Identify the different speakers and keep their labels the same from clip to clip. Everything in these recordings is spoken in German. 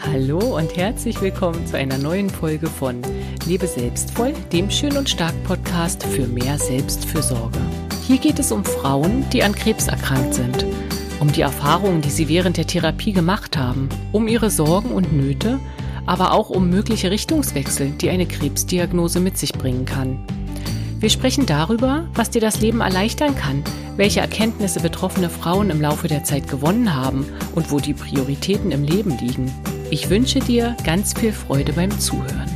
Speaker 1: Hallo und herzlich willkommen zu einer neuen Folge von Lebe selbstvoll, dem Schön und Stark Podcast für mehr Selbstfürsorge. Hier geht es um Frauen, die an Krebs erkrankt sind, um die Erfahrungen, die sie während der Therapie gemacht haben, um ihre Sorgen und Nöte, aber auch um mögliche Richtungswechsel, die eine Krebsdiagnose mit sich bringen kann. Wir sprechen darüber, was dir das Leben erleichtern kann, welche Erkenntnisse betroffene Frauen im Laufe der Zeit gewonnen haben und wo die Prioritäten im Leben liegen. Ich wünsche dir ganz viel Freude beim Zuhören.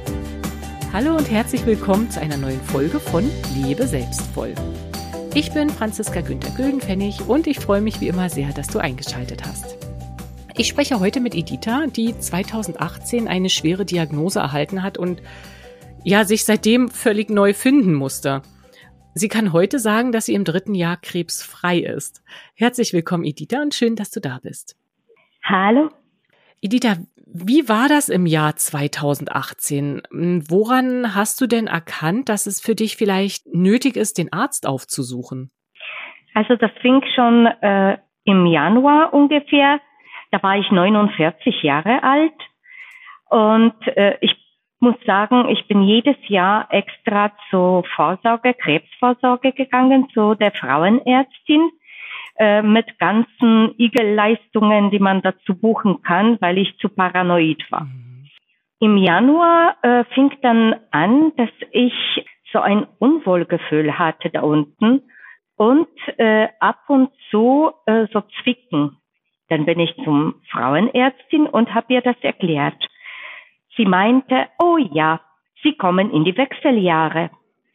Speaker 1: Hallo und herzlich willkommen zu einer neuen Folge von Lebe selbstvoll. Ich bin Franziska Günther-Güldenpfennig und ich freue mich wie immer sehr, dass du eingeschaltet hast. Ich spreche heute mit Editha, die 2018 eine schwere Diagnose erhalten hat und sich seitdem völlig neu finden musste. Sie kann heute sagen, dass sie im 3. Jahr krebsfrei ist. Herzlich willkommen, Editha, und schön, dass du da bist.
Speaker 2: Hallo.
Speaker 1: Editha, wie war das im Jahr 2018? Woran hast du denn erkannt, dass es für dich vielleicht nötig ist, den Arzt aufzusuchen?
Speaker 2: Also das fing schon im Januar ungefähr. Da war ich 49 Jahre alt und ich muss sagen, ich bin jedes Jahr extra zur Krebsvorsorge gegangen, zu der Frauenärztin, mit ganzen Igelleistungen, die man dazu buchen kann, weil ich zu paranoid war. Im Januar fing dann an, dass ich so ein Unwohlgefühl hatte da unten und ab und zu so Zwicken. Dann bin ich zum Frauenärztin und habe ihr das erklärt. Sie meinte, oh ja, Sie kommen in die Wechseljahre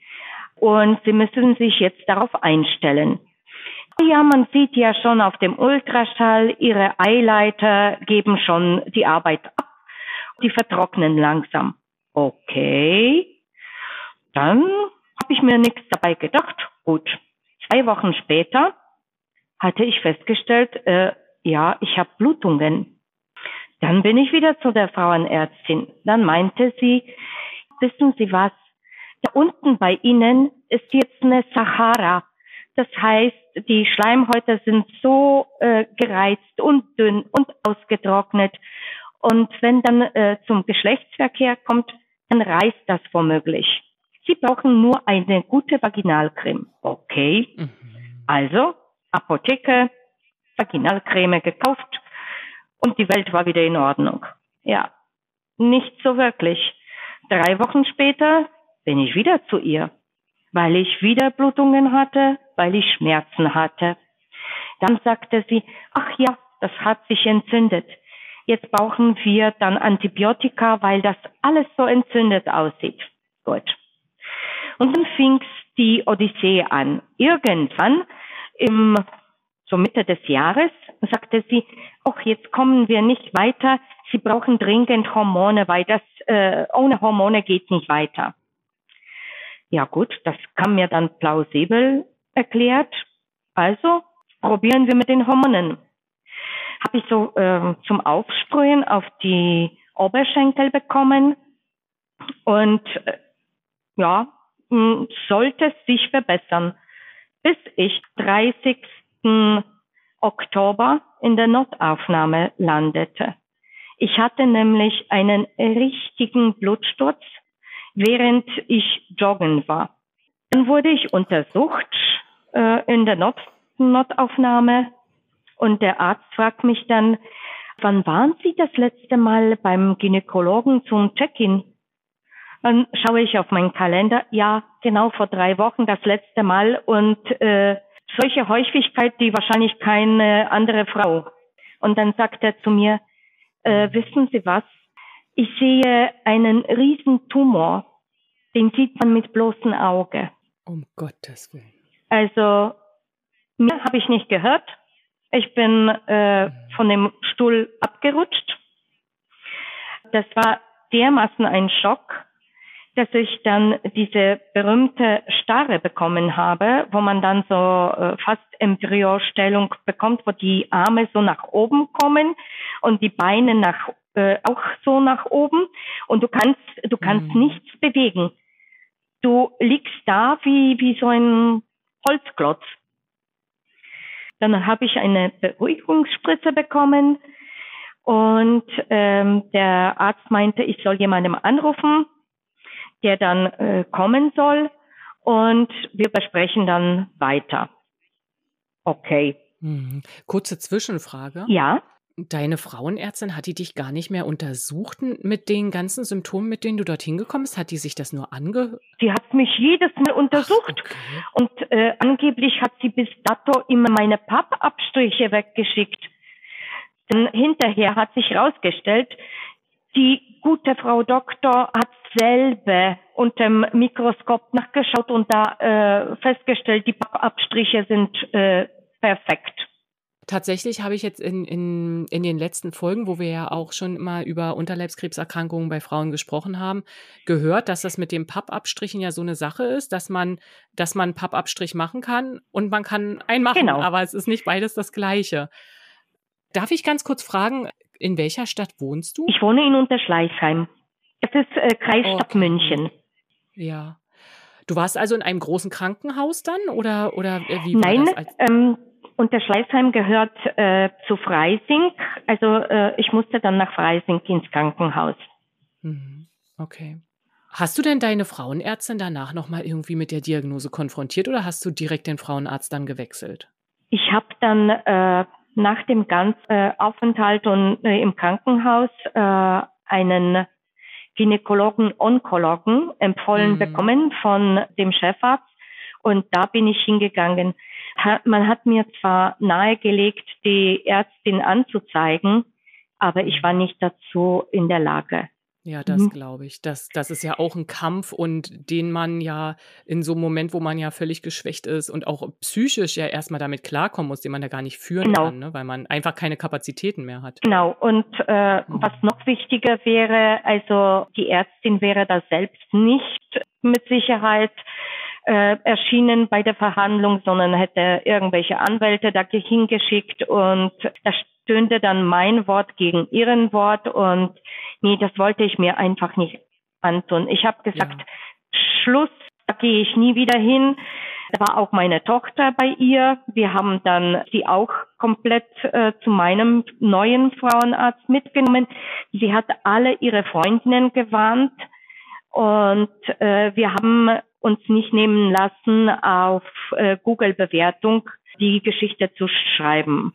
Speaker 2: und Sie müssen sich jetzt darauf einstellen. Ja, man sieht ja schon auf dem Ultraschall, Ihre Eileiter geben schon die Arbeit ab, die vertrocknen langsam. Okay, dann habe ich mir nichts dabei gedacht. Gut, 2 Wochen später hatte ich festgestellt, ich habe Blutungen. Dann bin ich wieder zu der Frauenärztin. Dann meinte sie, wissen Sie was, da unten bei Ihnen ist jetzt eine Sahara. Das heißt, die Schleimhäute sind so gereizt und dünn und ausgetrocknet. Und wenn dann zum Geschlechtsverkehr kommt, dann reißt das womöglich. Sie brauchen nur eine gute Vaginalcreme. Okay, also Apotheke, Vaginalcreme gekauft. Und die Welt war wieder in Ordnung. Ja, nicht so wirklich. 3 Wochen später bin ich wieder zu ihr, weil ich wieder Blutungen hatte, weil ich Schmerzen hatte. Dann sagte sie, ach ja, das hat sich entzündet. Jetzt brauchen wir dann Antibiotika, weil das alles so entzündet aussieht. Gut. Und dann fing die Odyssee an. Irgendwann so Mitte des Jahres sagte sie, ach, jetzt kommen wir nicht weiter, Sie brauchen dringend Hormone, weil das ohne Hormone geht nicht weiter. Ja gut, das kam mir dann plausibel erklärt. Also probieren wir mit den Hormonen. Habe ich so zum Aufsprühen auf die Oberschenkel bekommen und sollte es sich verbessern, bis ich 30. Oktober in der Notaufnahme landete. Ich hatte nämlich einen richtigen Blutsturz, während ich joggen war. Dann wurde ich untersucht in der Notaufnahme und der Arzt fragt mich dann, wann waren Sie das letzte Mal beim Gynäkologen zum Check-in? Dann schaue ich auf meinen Kalender, ja, genau vor 3 Wochen das letzte Mal und solche Häufigkeit, die wahrscheinlich keine andere Frau. Und dann sagt er zu mir, wissen Sie was? Ich sehe einen riesen Tumor. Den sieht man mit bloßem Auge.
Speaker 1: Um Gottes Willen.
Speaker 2: Also, mehr habe ich nicht gehört. Ich bin von dem Stuhl abgerutscht. Das war dermaßen ein Schock, dass ich dann diese berühmte Starre bekommen habe, wo man dann so fast Embryostellung bekommt, wo die Arme so nach oben kommen und die Beine auch so nach oben und du kannst nichts bewegen. Du liegst da wie so ein Holzklotz. Dann habe ich eine Beruhigungsspritze bekommen Und der Arzt meinte, ich soll jemandem anrufen, der dann kommen soll. Und wir besprechen dann weiter. Okay.
Speaker 1: Kurze Zwischenfrage.
Speaker 2: Ja.
Speaker 1: Deine Frauenärztin, hat die dich gar nicht mehr untersucht mit den ganzen Symptomen, mit denen du dorthin gekommen bist? Hat die sich das nur angehört?
Speaker 2: Sie hat mich jedes Mal untersucht.
Speaker 1: Ach, okay.
Speaker 2: Und angeblich hat sie bis dato immer meine Pappabstriche weggeschickt. Dann hinterher hat sich herausgestellt, die gute Frau Doktor hat selber unter dem Mikroskop nachgeschaut und da festgestellt, die Pappabstriche sind perfekt.
Speaker 1: Tatsächlich habe ich jetzt in den letzten Folgen, wo wir ja auch schon immer über Unterleibskrebserkrankungen bei Frauen gesprochen haben, gehört, dass das mit den Pappabstrichen ja so eine Sache ist, dass man einen Pappabstrich machen kann und man kann einen machen,
Speaker 2: Genau.
Speaker 1: Aber es ist nicht beides das Gleiche. Darf ich ganz kurz fragen, in welcher Stadt wohnst du?
Speaker 2: Ich wohne in Unterschleißheim. Das ist Kreisstadt München.
Speaker 1: Ja. Du warst also in einem großen Krankenhaus dann oder wie
Speaker 2: Nein,
Speaker 1: war das?
Speaker 2: Unterschleißheim gehört zu Freising. Also ich musste dann nach Freising ins Krankenhaus.
Speaker 1: Okay. Hast du denn deine Frauenärztin danach nochmal irgendwie mit der Diagnose konfrontiert oder hast du direkt den Frauenarzt dann gewechselt?
Speaker 2: Ich habe dann nach dem ganzen Aufenthalt und im Krankenhaus einen Gynäkologen, Onkologen empfohlen bekommen von dem Chefarzt. Und da bin ich hingegangen. Man hat mir zwar nahegelegt, die Ärztin anzuzeigen, aber ich war nicht dazu in der Lage.
Speaker 1: Ja, das glaube ich. Das ist ja auch ein Kampf und den man ja in so einem Moment, wo man ja völlig geschwächt ist und auch psychisch ja erstmal damit klarkommen muss, den man da gar nicht führen kann, ne? Weil man einfach keine Kapazitäten mehr hat.
Speaker 2: Genau. Und was noch wichtiger wäre, also die Ärztin wäre da selbst nicht mit Sicherheit erschienen bei der Verhandlung, sondern hätte irgendwelche Anwälte da hingeschickt und da stünde dann mein Wort gegen ihren Wort und nee, das wollte ich mir einfach nicht antun. Ich habe gesagt, Schluss, da gehe ich nie wieder hin. Da war auch meine Tochter bei ihr. Wir haben dann sie auch komplett zu meinem neuen Frauenarzt mitgenommen. Sie hat alle ihre Freundinnen gewarnt und wir haben uns nicht nehmen lassen, auf Google-Bewertung die Geschichte zu schreiben.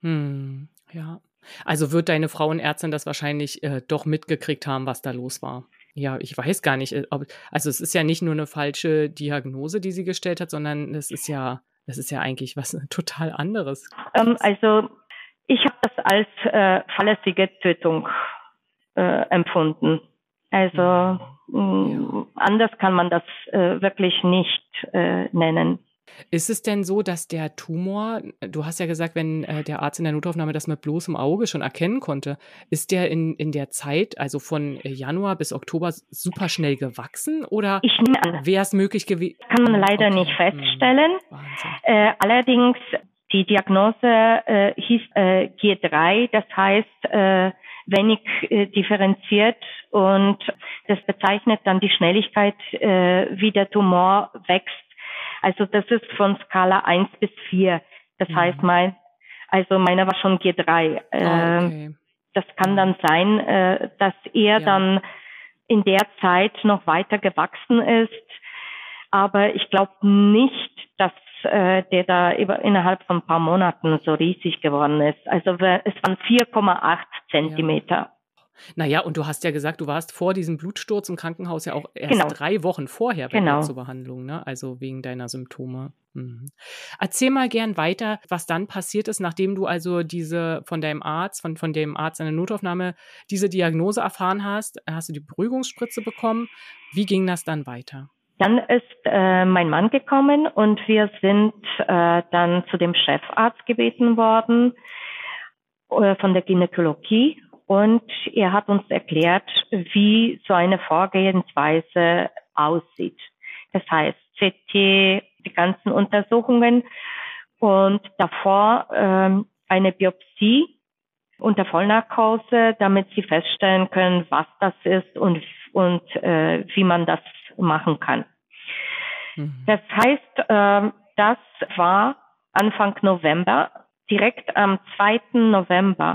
Speaker 1: Ja, also wird deine Frauenärztin das wahrscheinlich doch mitgekriegt haben, was da los war. Ja, ich weiß gar nicht. Also es ist ja nicht nur eine falsche Diagnose, die sie gestellt hat, sondern das ist ja eigentlich was total anderes.
Speaker 2: Also ich habe das als fahrlässige Tötung empfunden. Also anders kann man das wirklich nicht nennen.
Speaker 1: Ist es denn so, dass der Tumor, du hast ja gesagt, wenn der Arzt in der Notaufnahme das mit bloßem Auge schon erkennen konnte, ist der in der Zeit, also von Januar bis Oktober, super schnell gewachsen oder wäre es möglich gewesen?
Speaker 2: Kann man leider nicht feststellen. Allerdings, die Diagnose hieß G3, das heißt wenig differenziert und das bezeichnet dann die Schnelligkeit, wie der Tumor wächst. Also das ist von Skala 1 bis 4. Das heißt, meiner war schon G3.
Speaker 1: Okay.
Speaker 2: Das kann dann sein, dass er dann in der Zeit noch weiter gewachsen ist. Aber ich glaube nicht, dass der da innerhalb von ein paar Monaten so riesig geworden ist. Also es waren 4,8 Zentimeter.
Speaker 1: Naja, und du hast ja gesagt, du warst vor diesem Blutsturz im Krankenhaus ja auch erst 3 Wochen vorher bei dir zur Behandlung, ne? Also wegen deiner Symptome. Erzähl mal gern weiter, was dann passiert ist, nachdem du also von deinem Arzt, von dem Arzt in der Notaufnahme, diese Diagnose erfahren hast. Hast du die Beruhigungsspritze bekommen? Wie ging das dann weiter?
Speaker 2: Dann ist mein Mann gekommen und wir sind dann zu dem Chefarzt gebeten worden von der Gynäkologie. Und er hat uns erklärt, wie so eine Vorgehensweise aussieht. Das heißt, CT, die ganzen Untersuchungen und davor eine Biopsie unter Vollnarkose, damit sie feststellen können, was das ist und wie man das machen kann. Das heißt, das war Anfang November, direkt am 2. November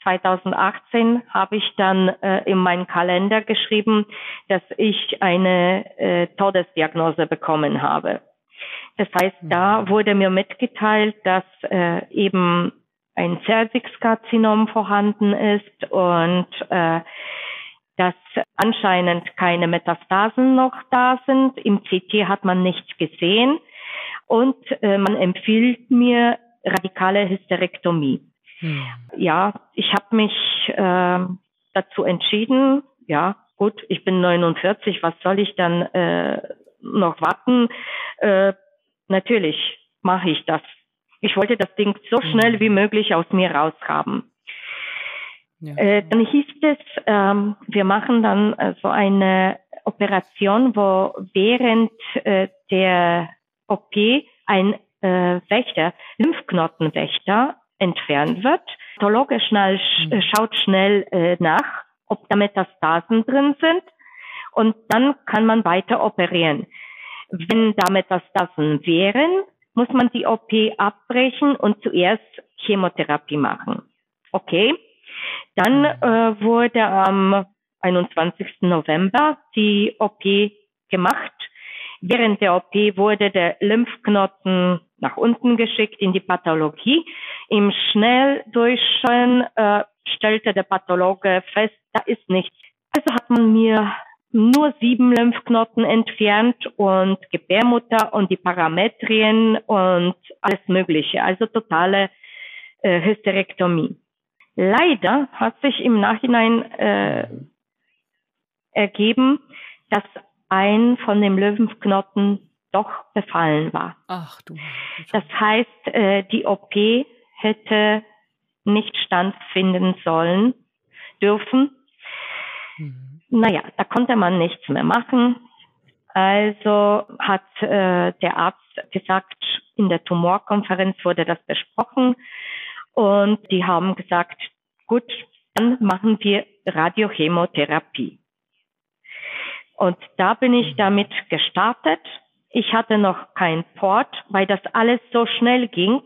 Speaker 2: 2018 habe ich dann in meinen Kalender geschrieben, dass ich eine Todesdiagnose bekommen habe. Das heißt, da wurde mir mitgeteilt, dass eben ein Cervixkarzinom vorhanden ist und dass anscheinend keine Metastasen noch da sind. Im CT hat man nichts gesehen und man empfiehlt mir radikale Hysterektomie. Ja, ich habe mich dazu entschieden, ja gut, ich bin 49, was soll ich dann noch warten? Natürlich mache ich das. Ich wollte das Ding so schnell wie möglich aus mir raushaben. Ja. Dann hieß es, wir machen dann so eine Operation, wo während der OP ein Lymphknotenwächter entfernt wird. Der Pathologe schaut schnell nach, ob da Metastasen drin sind und dann kann man weiter operieren. Wenn da Metastasen wären, muss man die OP abbrechen und zuerst Chemotherapie machen. Okay. Dann wurde am 21. November die OP gemacht. Während der OP wurde der Lymphknoten nach unten geschickt in die Pathologie. Im Schnelldurchschauen stellte der Pathologe fest, da ist nichts. Also hat man mir nur 7 Lymphknoten entfernt und Gebärmutter und die Parametrien und alles Mögliche. Also totale Hysterektomie. Leider hat sich im Nachhinein ergeben, dass ein von den Lymphknoten doch befallen war.
Speaker 1: Ach du.
Speaker 2: Das heißt, die OP hätte nicht stattfinden dürfen. Naja, da konnte man nichts mehr machen. Also hat der Arzt gesagt, in der Tumorkonferenz wurde das besprochen. Und die haben gesagt, gut, dann machen wir Radiochemotherapie. Und da bin ich damit gestartet. Ich hatte noch keinen Port, weil das alles so schnell ging.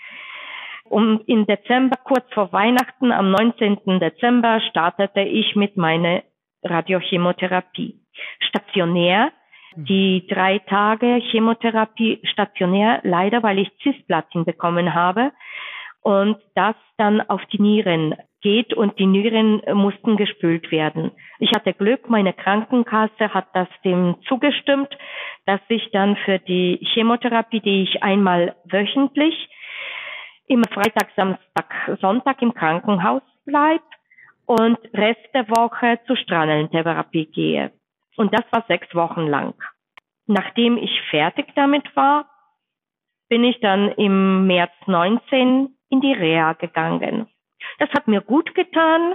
Speaker 2: Und im Dezember, kurz vor Weihnachten, am 19. Dezember, startete ich mit meiner Radiochemotherapie. Stationär, die 3 Tage Chemotherapie stationär, leider, weil ich Cisplatin bekommen habe. Und das dann auf die Nieren geht und die Nieren mussten gespült werden. Ich hatte Glück, meine Krankenkasse hat das dem zugestimmt, dass ich dann für die Chemotherapie, die ich einmal wöchentlich, immer Freitag, Samstag, Sonntag im Krankenhaus bleibe und Rest der Woche zur Strahlentherapie gehe. Und das war 6 Wochen lang. Nachdem ich fertig damit war, bin ich dann im März 19 in die Reha gegangen. Das hat mir gut getan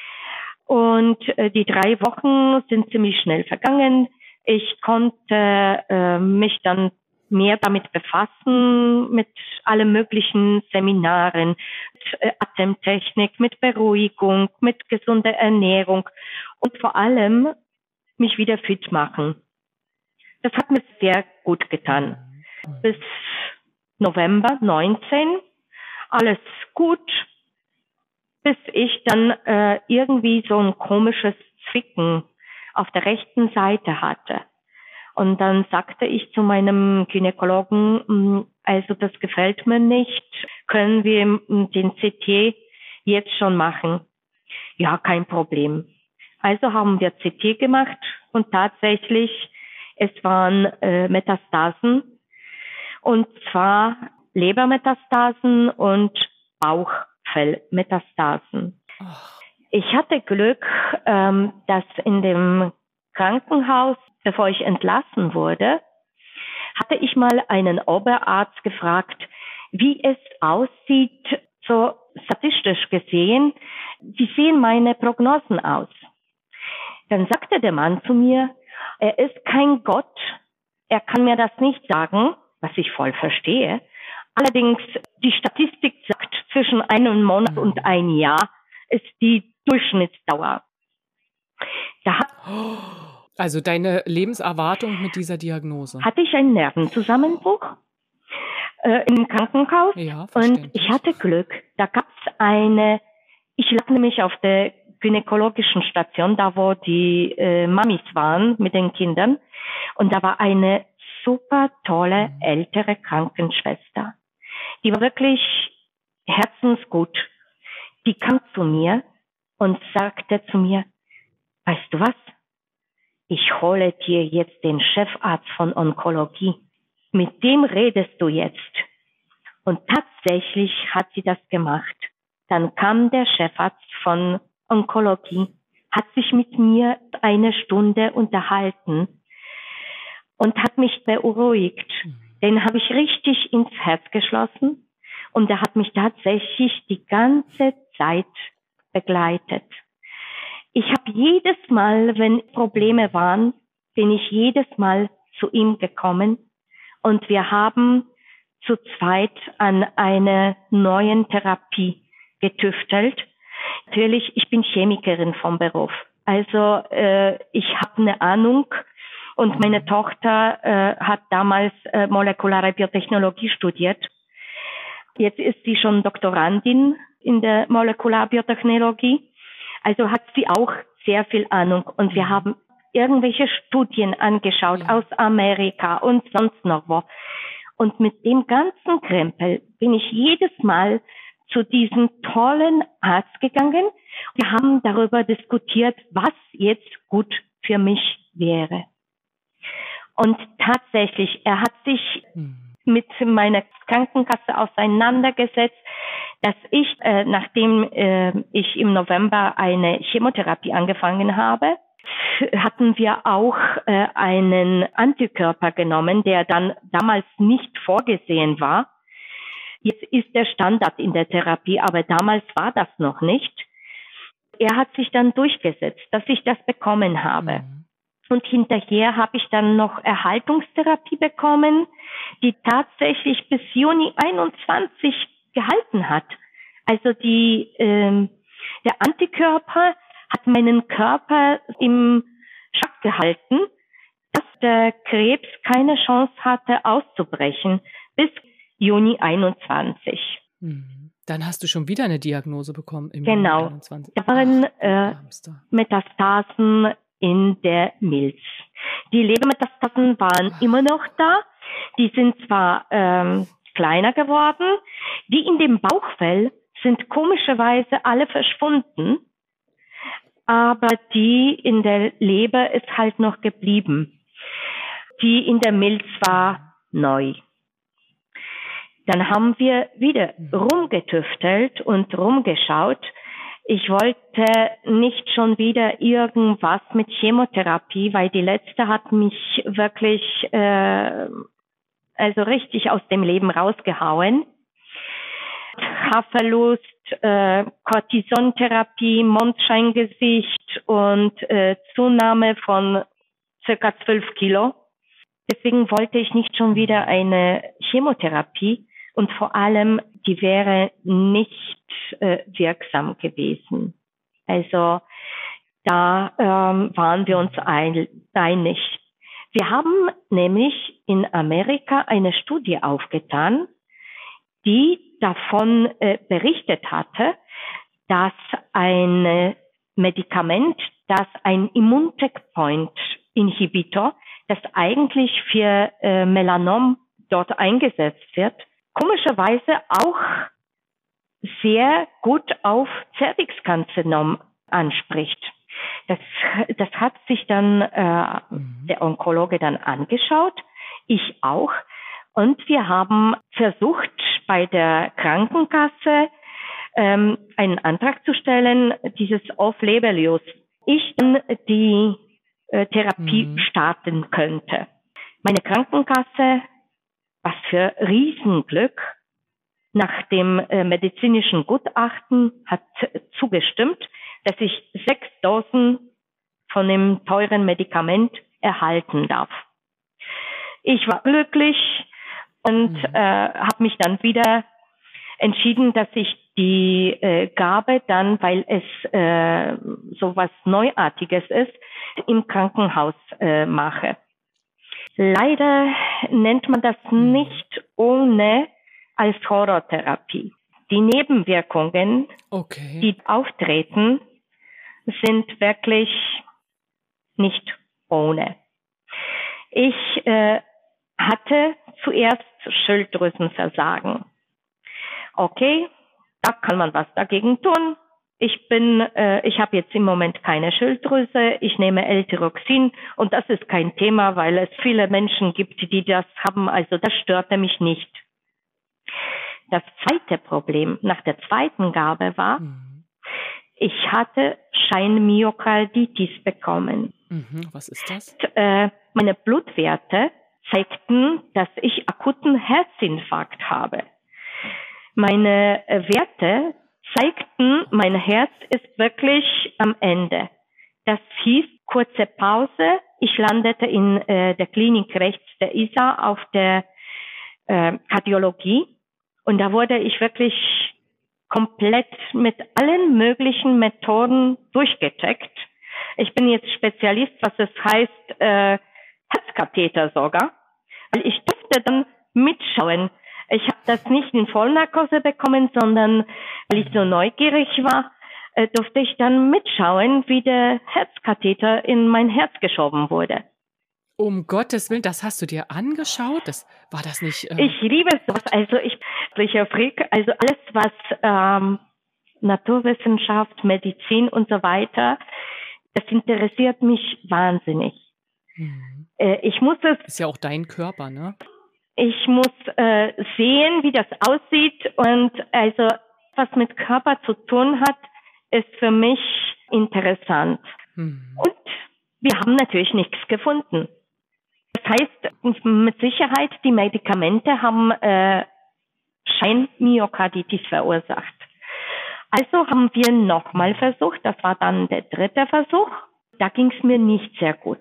Speaker 2: und die 3 Wochen sind ziemlich schnell vergangen. Ich konnte mich dann mehr damit befassen, mit allen möglichen Seminaren, mit Atemtechnik, mit Beruhigung, mit gesunder Ernährung und vor allem mich wieder fit machen. Das hat mir sehr gut getan. Bis November 19 alles gut, bis ich dann irgendwie so ein komisches Zwicken auf der rechten Seite hatte. Und dann sagte ich zu meinem Gynäkologen, also das gefällt mir nicht, können wir den CT jetzt schon machen? Ja, kein Problem. Also haben wir CT gemacht und tatsächlich, es waren Metastasen, und zwar Lebermetastasen und Bauchfellmetastasen. Ich hatte Glück, dass in dem Krankenhaus, bevor ich entlassen wurde, hatte ich mal einen Oberarzt gefragt, wie es aussieht, so statistisch gesehen, wie sehen meine Prognosen aus? Dann sagte der Mann zu mir, er ist kein Gott, er kann mir das nicht sagen, was ich voll verstehe. Allerdings, die Statistik sagt, zwischen einem Monat und ein Jahr ist die Durchschnittsdauer.
Speaker 1: Also deine Lebenserwartung mit dieser Diagnose?
Speaker 2: Hatte ich einen Nervenzusammenbruch im Krankenhaus,
Speaker 1: ja,
Speaker 2: und ich hatte Glück. Da gab es eine Ich lag nämlich auf der gynäkologischen Station, da wo die Mamis waren mit den Kindern. Und da war eine super tolle ältere Krankenschwester. Die war wirklich herzensgut. Die kam zu mir und sagte zu mir, weißt du was? Ich hole dir jetzt den Chefarzt von Onkologie. Mit dem redest du jetzt. Und tatsächlich hat sie das gemacht. Dann kam der Chefarzt von Onkologie, hat sich mit mir 1 Stunde unterhalten und hat mich beruhigt. Den habe ich richtig ins Herz geschlossen und er hat mich tatsächlich die ganze Zeit begleitet. Ich habe jedes Mal, wenn Probleme waren, bin ich jedes Mal zu ihm gekommen und wir haben zu zweit an einer neuen Therapie getüftelt. Natürlich, ich bin Chemikerin vom Beruf. Also ich habe eine Ahnung und meine Tochter hat damals molekulare Biotechnologie studiert. Jetzt ist sie schon Doktorandin in der Molekularbiotechnologie. Also hat sie auch sehr viel Ahnung. Und wir haben irgendwelche Studien angeschaut aus Amerika und sonst noch wo. Und mit dem ganzen Krempel bin ich jedes Mal zu diesem tollen Arzt gegangen. Wir haben darüber diskutiert, was jetzt gut für mich wäre. Und tatsächlich, er hat sich mit meiner Krankenkasse auseinandergesetzt, dass ich, nachdem ich im November eine Chemotherapie angefangen habe, hatten wir auch einen Antikörper genommen, der dann damals nicht vorgesehen war. Jetzt ist der Standard in der Therapie, aber damals war das noch nicht. Er hat sich dann durchgesetzt, dass ich das bekommen habe. Und hinterher habe ich dann noch Erhaltungstherapie bekommen, die tatsächlich bis Juni 21 gehalten hat. Also der Antikörper hat meinen Körper im Schach gehalten, dass der Krebs keine Chance hatte auszubrechen bis Juni 21.
Speaker 1: Dann hast du schon wieder eine Diagnose bekommen im
Speaker 2: Juni 21. Da waren Metastasen in der Milz. Die Lebermetastasen waren immer noch da. Die sind zwar kleiner geworden. Die in dem Bauchfell sind komischerweise alle verschwunden. Aber die in der Leber ist halt noch geblieben. Die in der Milz war neu. Dann haben wir wieder rumgetüftelt und rumgeschaut. Ich wollte nicht schon wieder irgendwas mit Chemotherapie, weil die letzte hat mich wirklich also richtig aus dem Leben rausgehauen. Haarverlust, Cortisontherapie, Mondscheingesicht und Zunahme von circa 12 Kilo. Deswegen wollte ich nicht schon wieder eine Chemotherapie und vor allem, die wäre nicht wirksam gewesen. Also da waren wir uns einig. Wir haben nämlich in Amerika eine Studie aufgetan, die davon berichtet hatte, dass ein Medikament, das ein Immuncheckpoint-Inhibitor, das eigentlich für Melanom dort eingesetzt wird, komischerweise auch sehr gut auf Zervixkarzinom anspricht. Das hat sich dann der Onkologe dann angeschaut, ich auch. Und wir haben versucht, bei der Krankenkasse einen Antrag zu stellen, dieses Off-Label-Use. Ich dann die Therapie starten könnte. Meine Krankenkasse, was für Riesenglück, nach dem medizinischen Gutachten hat zugestimmt, dass ich 6 Dosen von dem teuren Medikament erhalten darf. Ich war glücklich und habe mich dann wieder entschieden, dass ich die Gabe dann, weil es so was Neuartiges ist, im Krankenhaus mache. Leider nennt man das nicht ohne als Horrortherapie. Die Nebenwirkungen,
Speaker 1: Okay.
Speaker 2: die auftreten, sind wirklich nicht ohne. Ich hatte zuerst Schilddrüsenversagen. Okay, da kann man was dagegen tun. Ich habe jetzt im Moment keine Schilddrüse. Ich nehme L-Tyroxin und das ist kein Thema, weil es viele Menschen gibt, die das haben. Also das störte mich nicht. Das zweite Problem nach der zweiten Gabe war, ich hatte Scheinmyokarditis bekommen.
Speaker 1: Was ist das?
Speaker 2: Meine Blutwerte zeigten, dass ich akuten Herzinfarkt habe. Meine Werte zeigten, mein Herz ist wirklich am Ende. Das hieß, kurze Pause. Ich landete in der Klinik rechts der ISA auf der Kardiologie und da wurde ich wirklich komplett mit allen möglichen Methoden durchgecheckt. Ich bin jetzt Spezialist, was es heißt, Herzkatheter sogar, weil ich durfte dann mitschauen. Ich habe das nicht in Vollnarkose bekommen, sondern weil ich so neugierig war, durfte ich dann mitschauen, wie der Herzkatheter in mein Herz geschoben wurde.
Speaker 1: Um Gottes Willen, das hast du dir angeschaut? War das nicht...
Speaker 2: Ich liebe sowas. Also ich Freak, also alles, was Naturwissenschaft, Medizin und so weiter, das interessiert mich wahnsinnig. Ich muss es...
Speaker 1: Ist ja auch dein Körper, ne?
Speaker 2: Ich muss sehen, wie das aussieht und also was mit Körper zu tun hat, ist für mich interessant. Und wir haben natürlich nichts gefunden. Das heißt, mit Sicherheit, die Medikamente haben Scheinmyokarditis verursacht. Also haben wir nochmal versucht, das war dann der dritte Versuch. Da ging es mir nicht sehr gut.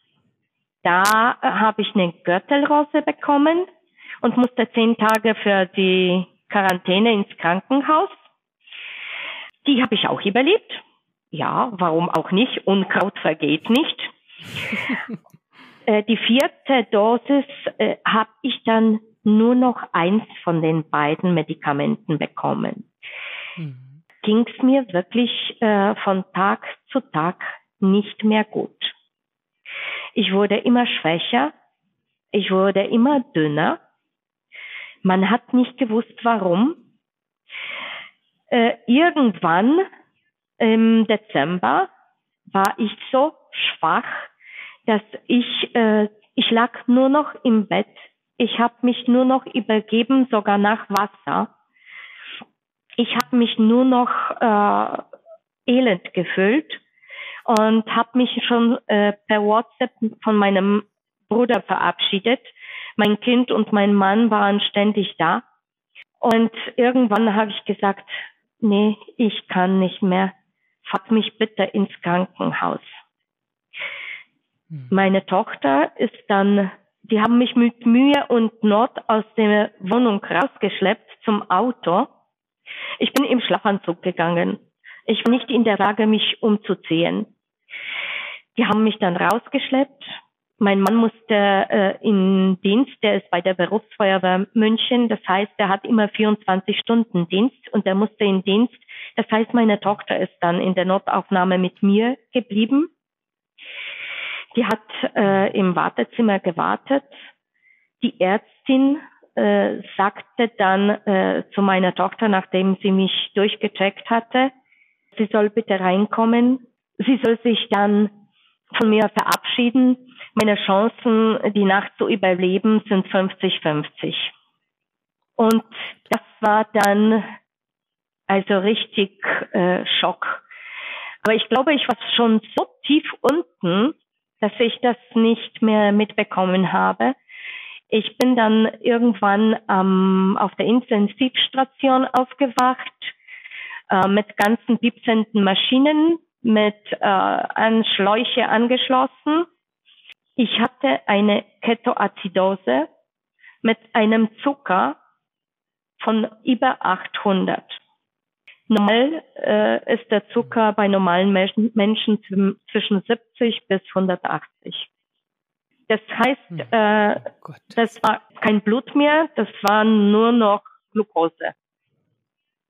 Speaker 2: Da habe ich eine Gürtelrose bekommen und musste 10 Tage für die Quarantäne ins Krankenhaus. Die habe ich auch überlebt. Ja, warum auch nicht? Unkraut vergeht nicht. Die 4. Dosis habe ich dann nur noch eins von den beiden Medikamenten bekommen. Ging es mir wirklich von Tag zu Tag nicht mehr gut. Ich wurde immer schwächer, ich wurde immer dünner. Man hat nicht gewusst, warum. Irgendwann im Dezember war ich so schwach, dass ich lag nur noch im Bett. Ich habe mich nur noch übergeben, sogar nach Wasser. Ich habe mich nur noch elend gefühlt und habe mich schon per WhatsApp von meinem Bruder verabschiedet. Mein Kind und mein Mann waren ständig da. Und irgendwann habe ich gesagt, nee, ich kann nicht mehr. Fahrt mich bitte ins Krankenhaus. Meine Tochter ist dann, die haben mich mit Mühe und Not aus der Wohnung rausgeschleppt zum Auto. Ich bin im Schlafanzug gegangen. Ich war nicht in der Lage, mich umzuziehen. Die haben mich dann rausgeschleppt. Mein Mann musste in Dienst, der ist bei der Berufsfeuerwehr München. Das heißt, er hat immer 24 Stunden Dienst und er musste in Dienst. Das heißt, meine Tochter ist dann in der Notaufnahme mit mir geblieben. Die hat im Wartezimmer gewartet. Die Ärztin sagte dann zu meiner Tochter, nachdem sie mich durchgecheckt hatte, sie soll bitte reinkommen. Sie soll sich dann von mir verabschieden. Meine Chancen, die Nacht zu überleben, sind 50-50. Und das war dann also richtig Schock. Aber ich glaube, ich war schon so tief unten, dass ich das nicht mehr mitbekommen habe. Ich bin dann irgendwann auf der Intensivstation aufgewacht, mit ganzen piepsenden Maschinen, mit an Schläuche angeschlossen. Ich hatte eine Ketoazidose mit einem Zucker von über 800. Normal ist der Zucker bei normalen Menschen zwischen 70 bis 180. Das heißt, das war kein Blut mehr, das war nur noch Glucose.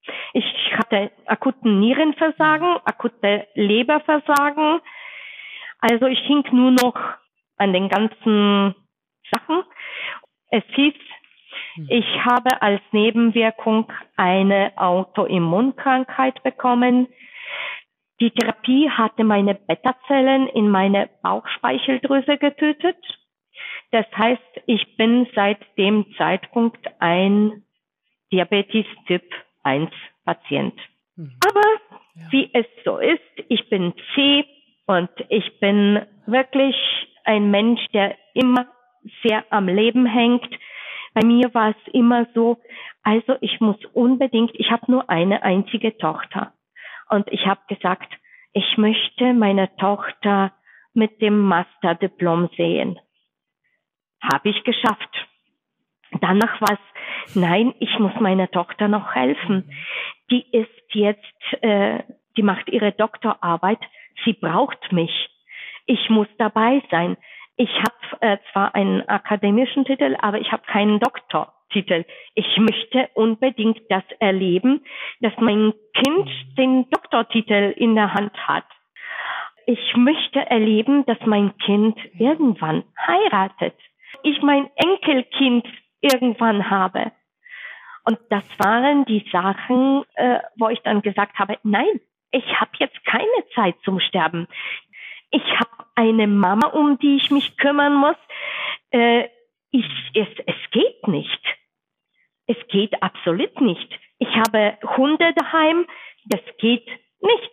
Speaker 2: Ich hatte akuten Nierenversagen, akute Leberversagen. Also ich hing nur noch an den ganzen Sachen. Es hieß, ich habe als Nebenwirkung eine Autoimmunkrankheit bekommen. Die Therapie hatte meine Beta-Zellen in meine Bauchspeicheldrüse getötet. Das heißt, ich bin seit dem Zeitpunkt ein Diabetes Typ 1 Patient. Aber wie es so ist, ich bin zäh und ich bin wirklich ein Mensch, der immer sehr am Leben hängt. Bei mir war es immer so, also ich habe nur eine einzige Tochter. Und ich habe gesagt, ich möchte meine Tochter mit dem Masterdiplom sehen. Habe ich geschafft. Danach war es, nein, ich muss meiner Tochter noch helfen. Die ist jetzt, die macht ihre Doktorarbeit. Sie braucht mich. Ich muss dabei sein. Ich habe zwar einen akademischen Titel, aber ich habe keinen Doktortitel. Ich möchte unbedingt das erleben, dass mein Kind den Doktortitel in der Hand hat. Ich möchte erleben, dass mein Kind irgendwann heiratet. Ich mein Enkelkind irgendwann habe. Und das waren die Sachen, wo ich dann gesagt habe, nein, ich habe jetzt keine Zeit zum Sterben. Ich habe eine Mama, um die ich mich kümmern muss. Es geht nicht. Es geht absolut nicht. Ich habe Hunde daheim. Das geht nicht.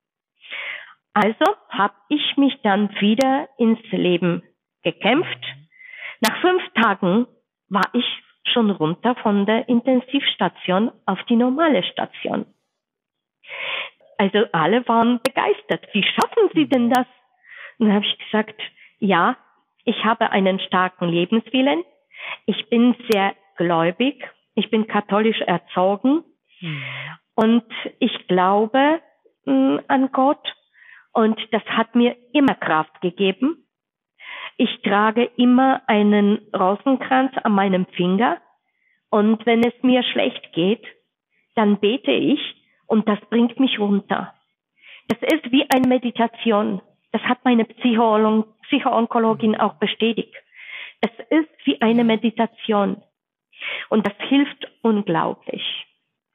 Speaker 2: Also habe ich mich dann wieder ins Leben gekämpft. Nach 5 Tagen war ich schon runter von der Intensivstation auf die normale Station. Also alle waren begeistert. Wie schaffen Sie denn das? Und dann habe ich gesagt, ja, ich habe einen starken Lebenswillen. Ich bin sehr gläubig. Ich bin katholisch erzogen. Und ich glaube an Gott. Und das hat mir immer Kraft gegeben. Ich trage immer einen Rosenkranz an meinem Finger. Und wenn es mir schlecht geht, dann bete ich und das bringt mich runter. Das ist wie eine Meditation. Das hat meine Psychoonkologin auch bestätigt. Es ist wie eine Meditation. Und das hilft unglaublich.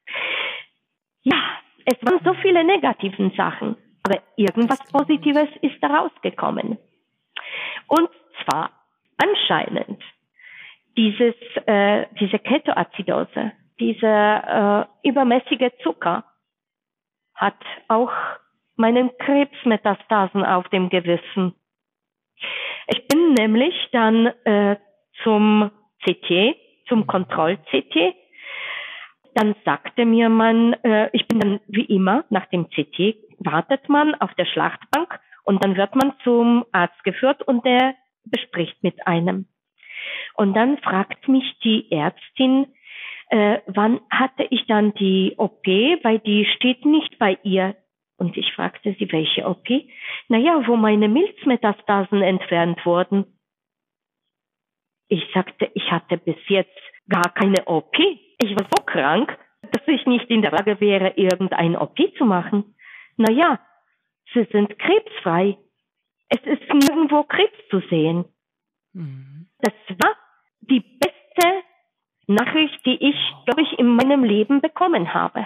Speaker 2: Ja, es waren so viele negative Sachen, aber irgendwas Positives ist daraus gekommen. Und zwar anscheinend diese Ketoazidose, dieser übermäßige Zucker hat auch meinen Krebsmetastasen auf dem Gewissen. Ich bin nämlich dann zum CT, zum Kontroll-CT. Dann sagte mir man, ich bin dann wie immer, nach dem CT wartet man auf der Schlachtbank und dann wird man zum Arzt geführt und der bespricht mit einem. Und dann fragt mich die Ärztin, wann hatte ich dann die OP, weil die steht nicht bei ihr. Und ich fragte sie, welche OP? Naja, wo meine Milzmetastasen entfernt wurden. Ich sagte, ich hatte bis jetzt gar keine OP. Ich war so krank, dass ich nicht in der Lage wäre, irgendeine OP zu machen. Naja, sie sind krebsfrei. Es ist nirgendwo Krebs zu sehen. Das war die beste Nachricht, die ich, glaube ich, in meinem Leben bekommen habe.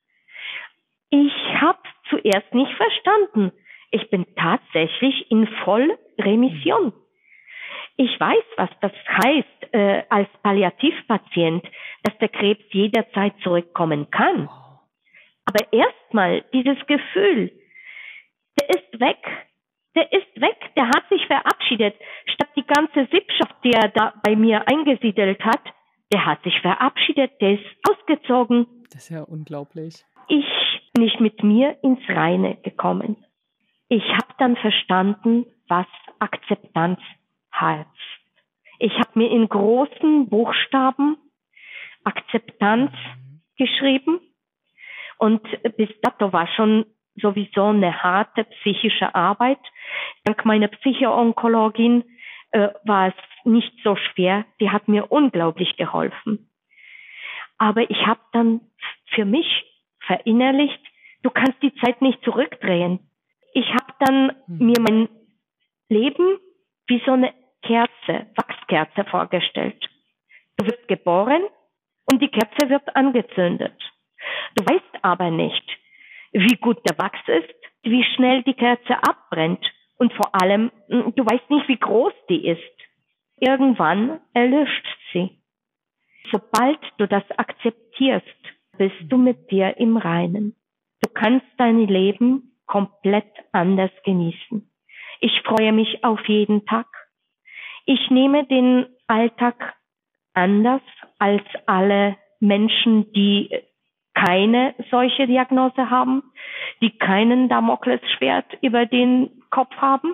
Speaker 2: Ich habe zuerst nicht verstanden. Ich bin tatsächlich in Vollremission. Ich weiß, was das heißt als Palliativpatient, dass der Krebs jederzeit zurückkommen kann. Aber erstmal dieses Gefühl, der ist weg. Der ist weg, der hat sich verabschiedet. Statt die ganze Sippschaft, die er da bei mir eingesiedelt hat, der hat sich verabschiedet, der ist ausgezogen.
Speaker 1: Das ist ja unglaublich.
Speaker 2: Ich bin nicht mit mir ins Reine gekommen. Ich habe dann verstanden, was Akzeptanz heißt. Ich habe mir in großen Buchstaben Akzeptanz geschrieben und bis dato war schon sowieso eine harte psychische Arbeit. Dank meiner Psychoonkologin war es nicht so schwer. Die hat mir unglaublich geholfen. Aber ich habe dann für mich verinnerlicht, du kannst die Zeit nicht zurückdrehen. Ich habe dann mir mein Leben wie so eine Kerze, Wachskerze vorgestellt. Du wirst geboren und die Kerze wird angezündet. Du weißt aber nicht, wie gut der Wachs ist, wie schnell die Kerze abbrennt und vor allem, du weißt nicht, wie groß die ist. Irgendwann erlischt sie. Sobald du das akzeptierst, bist du mit dir im Reinen. Du kannst dein Leben komplett anders genießen. Ich freue mich auf jeden Tag. Ich nehme den Alltag anders als alle Menschen, die keine solche Diagnose haben, die keinen Damoklesschwert über den Kopf haben.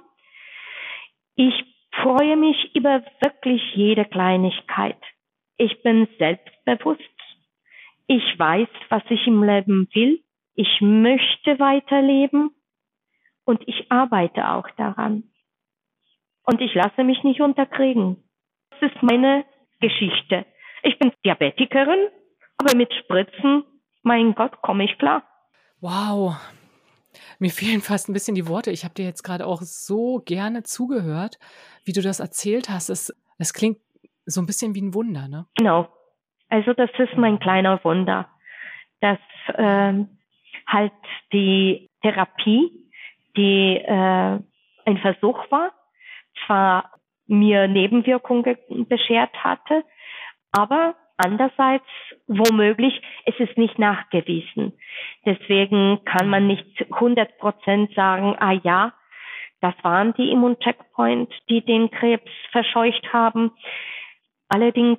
Speaker 2: Ich freue mich über wirklich jede Kleinigkeit. Ich bin selbstbewusst. Ich weiß, was ich im Leben will. Ich möchte weiterleben und ich arbeite auch daran. Und ich lasse mich nicht unterkriegen. Das ist meine Geschichte. Ich bin Diabetikerin, aber mit Spritzen, mein Gott, komme ich klar.
Speaker 1: Wow, mir fehlen fast ein bisschen die Worte. Ich habe dir jetzt gerade auch so gerne zugehört, wie du das erzählt hast. Es klingt so ein bisschen wie ein Wunder, ne?
Speaker 2: Genau. Also das ist mein kleiner Wunder, dass halt die Therapie, die ein Versuch war, zwar mir Nebenwirkungen beschert hatte, aber andererseits womöglich ist es nicht nachgewiesen. Deswegen kann man nicht 100% sagen, ah ja, das waren die Immuncheckpoints, die den Krebs verscheucht haben. Allerdings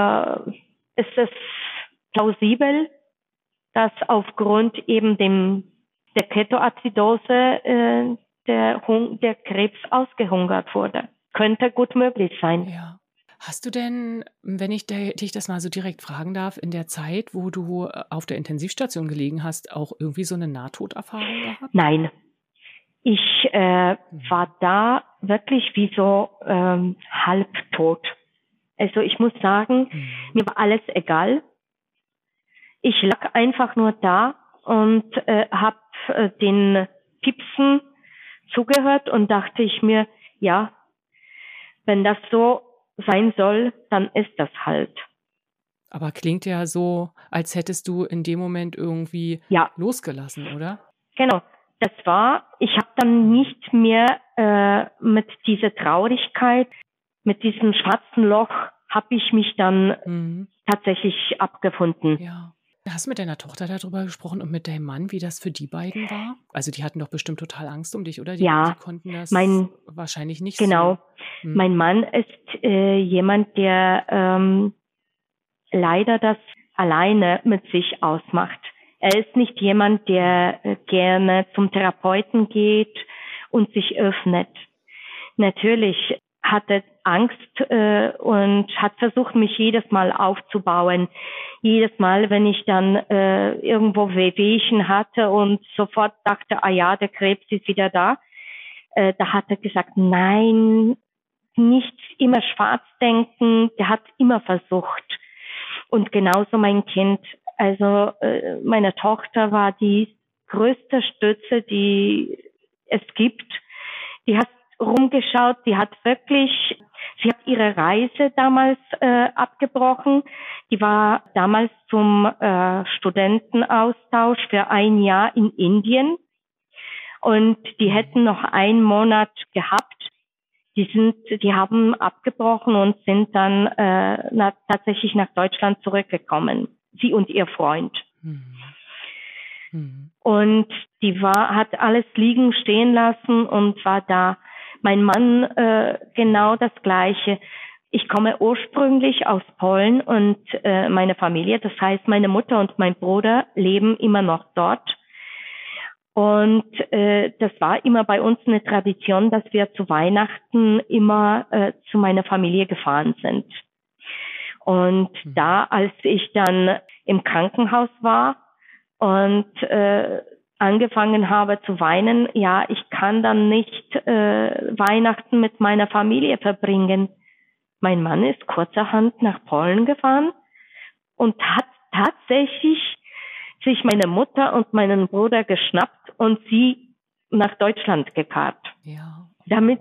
Speaker 2: ist es plausibel, dass aufgrund eben der Ketoazidose der Krebs ausgehungert wurde. Könnte gut möglich sein.
Speaker 1: Ja. Hast du denn, wenn ich dich das mal so direkt fragen darf, in der Zeit, wo du auf der Intensivstation gelegen hast, auch irgendwie so eine Nahtoderfahrung gehabt?
Speaker 2: Nein. Ich war da wirklich wie so halbtot. Also ich muss sagen, mir war alles egal. Ich lag einfach nur da und habe den Piepsen zugehört und dachte ich mir, ja, wenn das so sein soll, dann ist das halt.
Speaker 1: Aber klingt ja so, als hättest du in dem Moment irgendwie losgelassen, oder?
Speaker 2: Genau, ich habe dann nicht mehr mit dieser Traurigkeit, mit diesem schwarzen Loch, habe ich mich dann tatsächlich abgefunden.
Speaker 1: Ja. Hast du mit deiner Tochter darüber gesprochen und mit deinem Mann, wie das für die beiden war? Also die hatten doch bestimmt total Angst um dich, oder? Die konnten das wahrscheinlich nicht so.
Speaker 2: Genau. Mein Mann ist jemand, der leider das alleine mit sich ausmacht. Er ist nicht jemand, der gerne zum Therapeuten geht und sich öffnet. Natürlich hat er Angst und hat versucht, mich jedes Mal aufzubauen. Jedes Mal, wenn ich dann irgendwo Wehwehchen hatte und sofort dachte, ah ja, der Krebs ist wieder da, da hat er gesagt, nein, nicht immer schwarz denken. Der hat immer versucht. Und genauso mein Kind. Also meine Tochter war die größte Stütze, die es gibt. Die hat rumgeschaut, sie hat ihre Reise damals abgebrochen. Die war damals zum Studentenaustausch für ein Jahr in Indien. Und die hätten noch einen Monat gehabt. Die haben abgebrochen und sind dann tatsächlich nach Deutschland zurückgekommen. Sie und ihr Freund. Und die hat alles liegen stehen lassen und war da. Mein Mann genau das Gleiche. Ich komme ursprünglich aus Polen und meine Familie, das heißt meine Mutter und mein Bruder leben immer noch dort. Und das war immer bei uns eine Tradition, dass wir zu Weihnachten immer zu meiner Familie gefahren sind. Und da, als ich dann im Krankenhaus war und angefangen habe zu weinen, ja, ich kann dann nicht Weihnachten mit meiner Familie verbringen. Mein Mann ist kurzerhand nach Polen gefahren und hat tatsächlich sich meine Mutter und meinen Bruder geschnappt und sie nach Deutschland gekarrt.
Speaker 1: Ja.
Speaker 2: Damit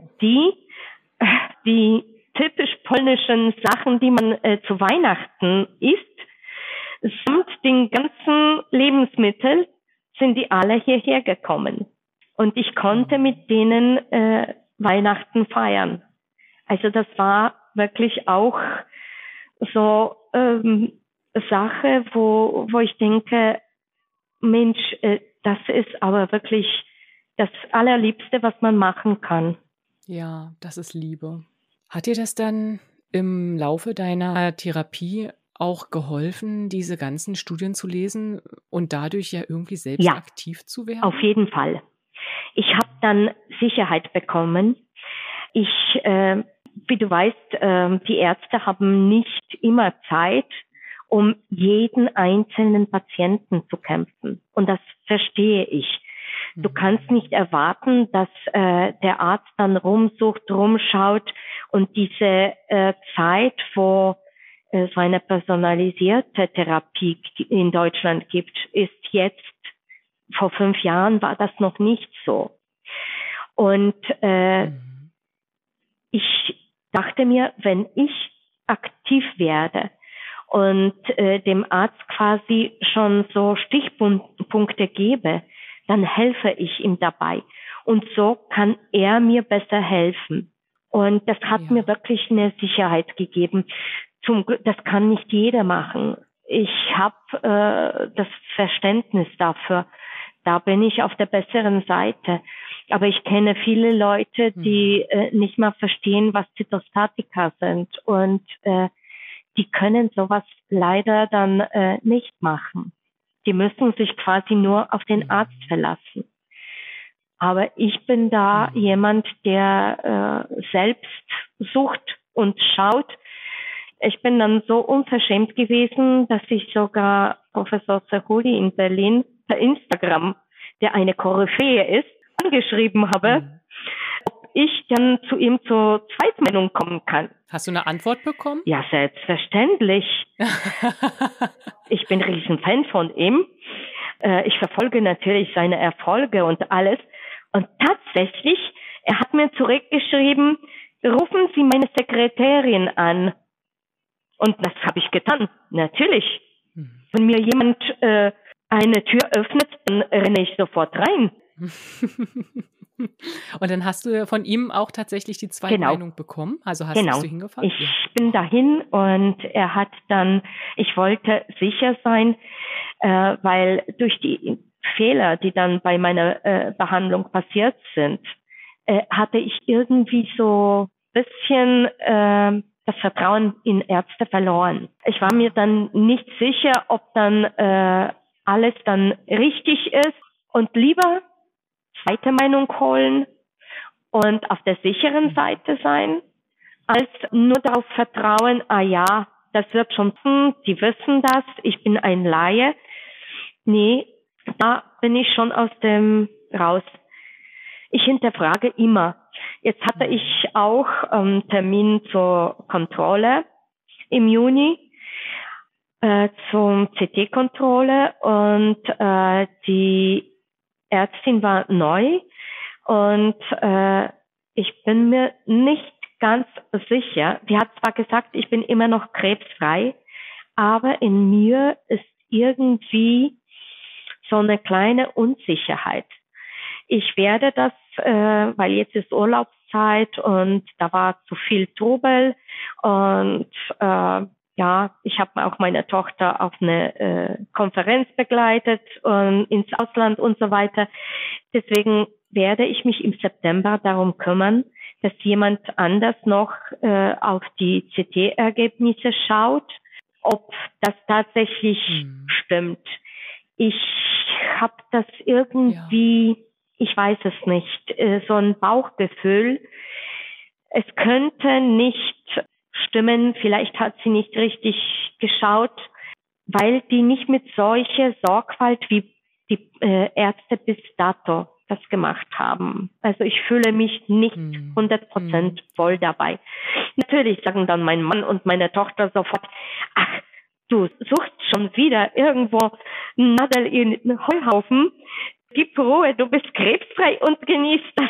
Speaker 2: die typisch polnischen Sachen, die man zu Weihnachten isst, samt den ganzen Lebensmitteln, sind die alle hierher gekommen. Und ich konnte mit denen Weihnachten feiern. Also das war wirklich auch so Sache, wo ich denke, Mensch, das ist aber wirklich das Allerliebste, was man machen kann.
Speaker 1: Ja, das ist Liebe. Hat dir das dann im Laufe deiner Therapie auch geholfen, diese ganzen Studien zu lesen und dadurch ja irgendwie selbst aktiv zu werden?
Speaker 2: Auf jeden Fall. Ich habe dann Sicherheit bekommen. Wie du weißt, die Ärzte haben nicht immer Zeit, um jeden einzelnen Patienten zu kämpfen. Und das verstehe ich. Du kannst nicht erwarten, dass der Arzt dann rumsucht, rumschaut und diese Zeit, wo so eine personalisierte Therapie in Deutschland gibt, ist jetzt, vor 5 Jahren war das noch nicht so. Und ich dachte mir, wenn ich aktiv werde und dem Arzt quasi schon so Stichpunkte gebe, dann helfe ich ihm dabei. Und so kann er mir besser helfen. Und das hat mir wirklich eine Sicherheit gegeben. Das kann nicht jeder machen. Ich habe das Verständnis dafür. Da bin ich auf der besseren Seite. Aber ich kenne viele Leute, die nicht mal verstehen, was Zytostatika sind. Und die können sowas leider dann nicht machen. Die müssen sich quasi nur auf den Arzt verlassen. Aber ich bin da jemand, der selbst sucht und schaut. Ich bin dann so unverschämt gewesen, dass ich sogar Professor Zerhuli in Berlin per Instagram, der eine Koryphäe ist, angeschrieben habe, ob ich dann zu ihm zur Zweitmeinung kommen kann.
Speaker 1: Hast du eine Antwort bekommen?
Speaker 2: Ja, selbstverständlich. Ich bin ein Riesenfan von ihm. Ich verfolge natürlich seine Erfolge und alles. Und tatsächlich, er hat mir zurückgeschrieben, rufen Sie meine Sekretärin an. Und das habe ich getan, natürlich. Wenn mir jemand eine Tür öffnet, dann renne ich sofort rein.
Speaker 1: Und dann hast du von ihm auch tatsächlich die Zweitmeinung bekommen? Also bist du hingefahren?
Speaker 2: Ich bin dahin und er hat dann, ich wollte sicher sein, weil durch die Fehler, die dann bei meiner Behandlung passiert sind, hatte ich irgendwie so ein bisschen das Vertrauen in Ärzte verloren. Ich war mir dann nicht sicher, ob dann alles dann richtig ist und lieber zweite Meinung holen und auf der sicheren Seite sein, als nur darauf vertrauen, das wird schon, die wissen das, ich bin ein Laie. Nee, da bin ich schon aus dem raus. Ich hinterfrage immer. Jetzt hatte ich auch Termin zur Kontrolle im Juni, zum CT-Kontrolle und die Ärztin war neu und ich bin mir nicht ganz sicher. Die hat zwar gesagt, ich bin immer noch krebsfrei, aber in mir ist irgendwie so eine kleine Unsicherheit. Ich werde das, weil jetzt ist Urlaubszeit und da war zu viel Trubel und ich habe auch meine Tochter auf eine Konferenz begleitet und ins Ausland und so weiter. Deswegen werde ich mich im September darum kümmern, dass jemand anders noch auf die CT-Ergebnisse schaut, ob das tatsächlich stimmt. Ich habe das irgendwie, ich weiß es nicht, so ein Bauchgefühl. Es könnte nicht stimmen, vielleicht hat sie nicht richtig geschaut, weil die nicht mit solcher Sorgfalt wie die Ärzte bis dato das gemacht haben. Also ich fühle mich nicht 100% voll dabei. Natürlich sagen dann mein Mann und meine Tochter sofort, ach, du suchst schon wieder irgendwo eine Nadel in den Heuhaufen. Gib Ruhe, du bist krebsfrei und genießt das.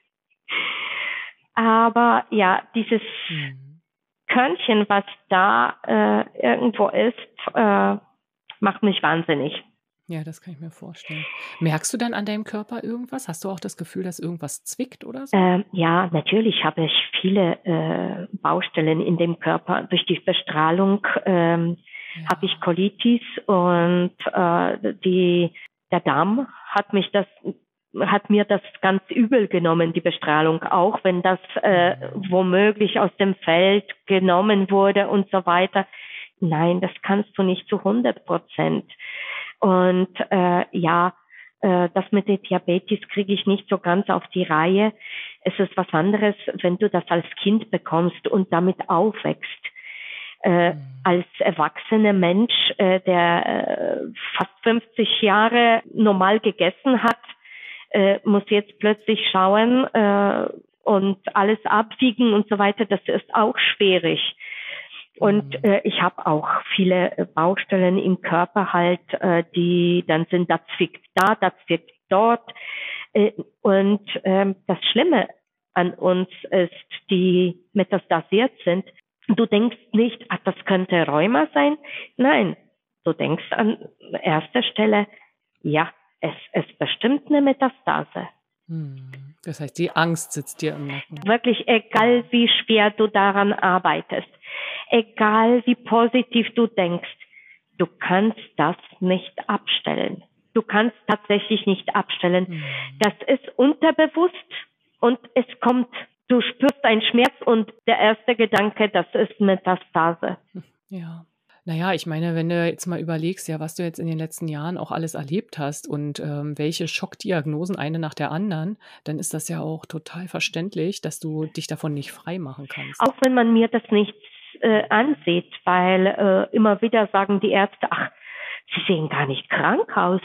Speaker 2: Aber ja, dieses Körnchen, was da irgendwo ist, macht mich wahnsinnig.
Speaker 1: Ja, das kann ich mir vorstellen. Merkst du dann an deinem Körper irgendwas? Hast du auch das Gefühl, dass irgendwas zwickt oder so?
Speaker 2: Ja, natürlich habe ich viele Baustellen in dem Körper. Durch die Bestrahlung habe ich Colitis und der Darm hat mir das ganz übel genommen, die Bestrahlung, auch wenn das womöglich aus dem Feld genommen wurde und so weiter. Nein, das kannst du nicht zu 100%. Und das mit der Diabetes kriege ich nicht so ganz auf die Reihe. Es ist was anderes, wenn du das als Kind bekommst und damit aufwächst. Als erwachsener Mensch, der fast 50 Jahre normal gegessen hat, muss jetzt plötzlich schauen und alles abwiegen und so weiter. Das ist auch schwierig. Und ich habe auch viele Baustellen im Körper halt, die dann sind, das zwickt da, das zwickt dort. Und das Schlimme an uns ist, die metastasiert sind, du denkst nicht, ach, das könnte Rheuma sein. Nein, du denkst an erster Stelle, ja, es ist bestimmt eine Metastase.
Speaker 1: Das heißt, die Angst sitzt dir im Nacken.
Speaker 2: Wirklich, egal wie schwer du daran arbeitest, egal wie positiv du denkst, du kannst das nicht abstellen. Du kannst tatsächlich nicht abstellen. Das ist unterbewusst und es kommt, du spürst einen Schmerz und der erste Gedanke, das ist Metastase.
Speaker 1: Ja. Naja, ich meine, wenn du jetzt mal überlegst, ja, was du jetzt in den letzten Jahren auch alles erlebt hast und welche Schockdiagnosen eine nach der anderen, dann ist das ja auch total verständlich, dass du dich davon nicht frei machen kannst.
Speaker 2: Auch wenn man mir das nicht ansieht, weil immer wieder sagen die Ärzte, ach, sie sehen gar nicht krank aus.